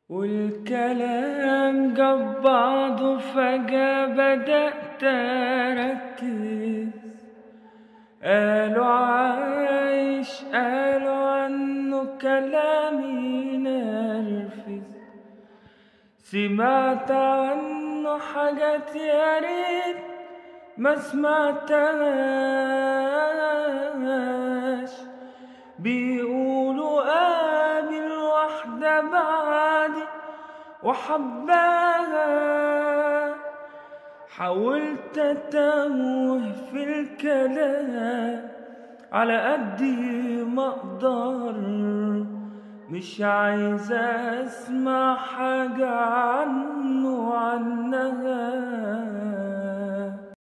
والكلام جاب بعضه فجأة بدأت أركز. قالوا عايش، قالوا عنه كلامي نرفز. سمعت عنه حاجات يا ريت ما سمعتهاش. بيقولوا قابل واحدة بعدي وحباها. حاولت أتوه في الكلام على قدي ما أقدر، مش عايزة أسمع حاجة عنه عنها.